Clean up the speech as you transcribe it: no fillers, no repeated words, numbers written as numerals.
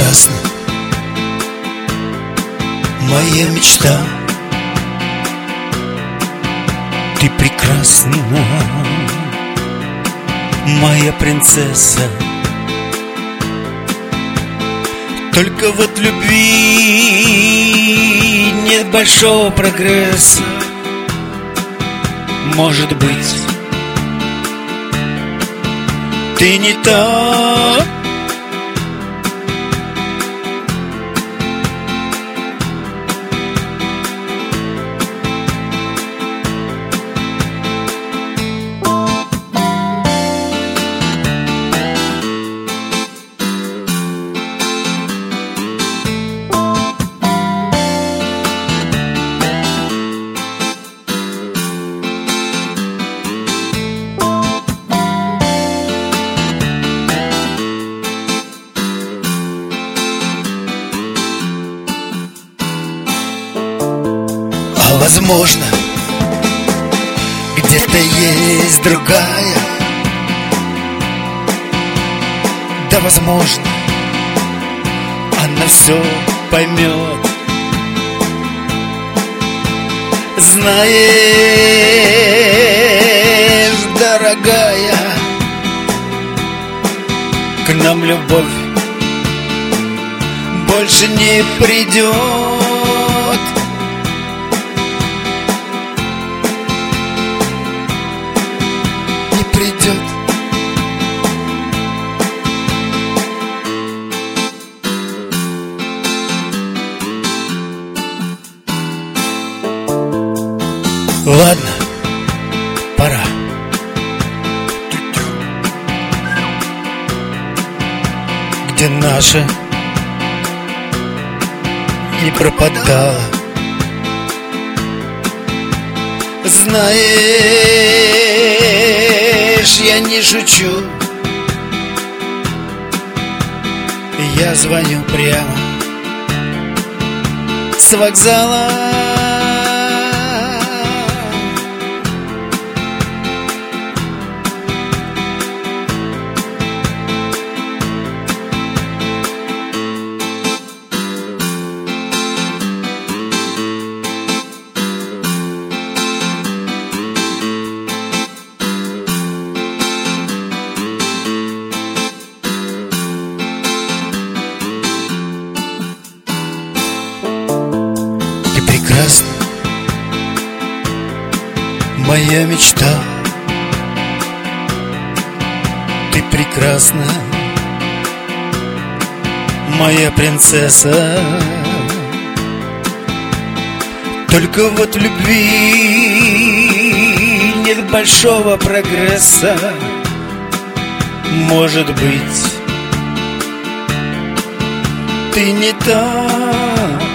прекрасна, моя мечта. Ты прекрасна, моя принцесса. Только вот в любви нет большого прогресса. Может быть, ты не та. Возможно, где-то есть другая. Да, возможно, она все поймет. Знаешь, дорогая, к нам любовь больше не придет. Придет. Ладно, пора. Где наша не пропадала. Знаешь, я не шучу. Я звоню прямо с вокзала. Прекрасна, моя мечта. Ты прекрасна, моя принцесса. Только вот в любви нет большого прогресса. Может быть, ты не та.